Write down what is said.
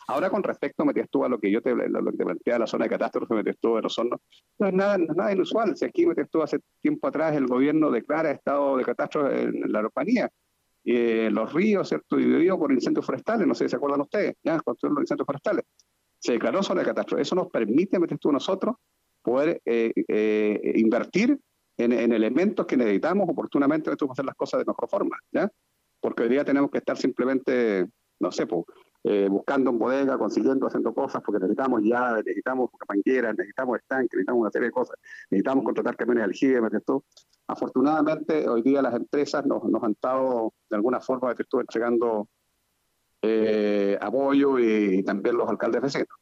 Ahora, con respecto, metías tú a lo que lo que te planteaba la zona de catástrofe, metías tú de los hornos, no es nada inusual. Si aquí metías tú hace tiempo atrás, el gobierno declara estado de catástrofe en la Araucanía, los ríos, ¿cierto? Divididos por incendios forestales, no sé si se acuerdan ustedes, ya, construyeron los incendios forestales. Se declaró zona de catástrofe. Eso nos permite, metes tú, nosotros, poder invertir en elementos que necesitamos oportunamente para hacer las cosas de mejor forma, ¿ya? Porque hoy día tenemos que estar simplemente, no sé, pues, buscando en bodega, consiguiendo, haciendo cosas, porque necesitamos llaves, necesitamos mangueras, necesitamos estanques, necesitamos una serie de cosas, necesitamos contratar camiones de aljibe, ¿no? Afortunadamente, hoy día las empresas nos han estado, de alguna forma, entregando apoyo y también los alcaldes vecinos.